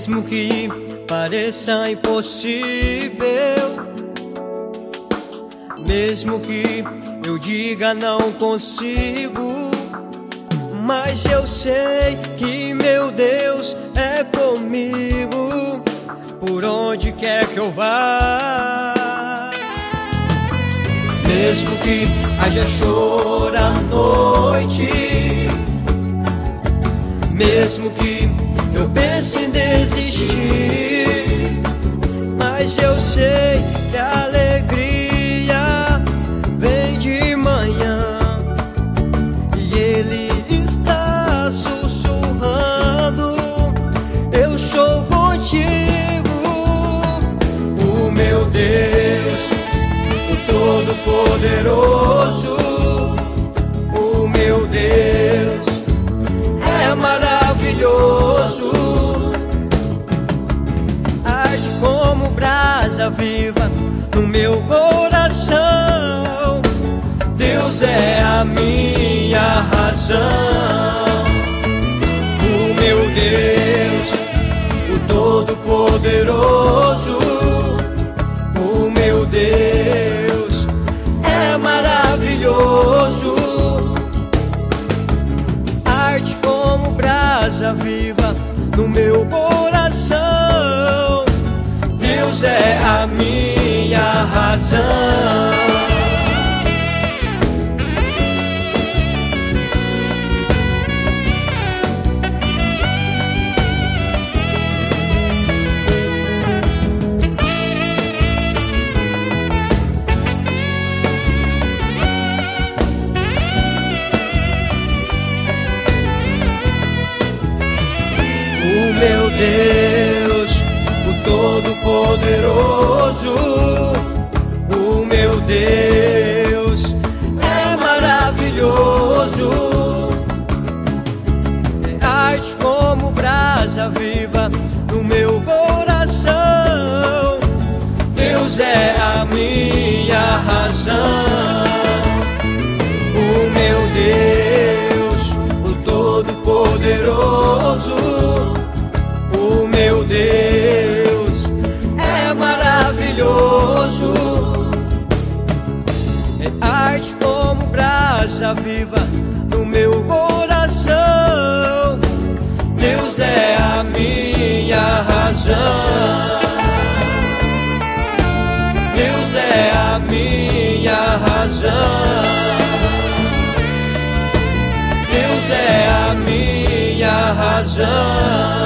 Mesmo que pareça impossível, mesmo que eu diga não consigo, mas eu sei que meu Deus é comigo, por onde quer que eu vá. Mesmo que haja choro à noite, mesmo que eu pense em desistir, mas eu sei que a alegria vem de manhã e Ele está sussurrando: eu sou contigo. O meu Deus, o Todo-Poderoso, o meu Deus é maravilhoso. Arde como brasa viva no meu coração. Deus é a minha razão. O meu Deus, o Todo-Poderoso, o meu Deus é maravilhoso. Arde como brasa viva no meu coração. Deus é a minha razão. O meu Deus, o Todo-Poderoso, o meu Deus é maravilhoso. Arde como brasa viva no meu coração. Deus é a minha razão. O meu Deus, o Todo-Poderoso, o meu Deus é maravilhoso. Arde como brasa viva no meu coração. Deus é a minha razão. Deus é a minha razão. Deus é a minha razão.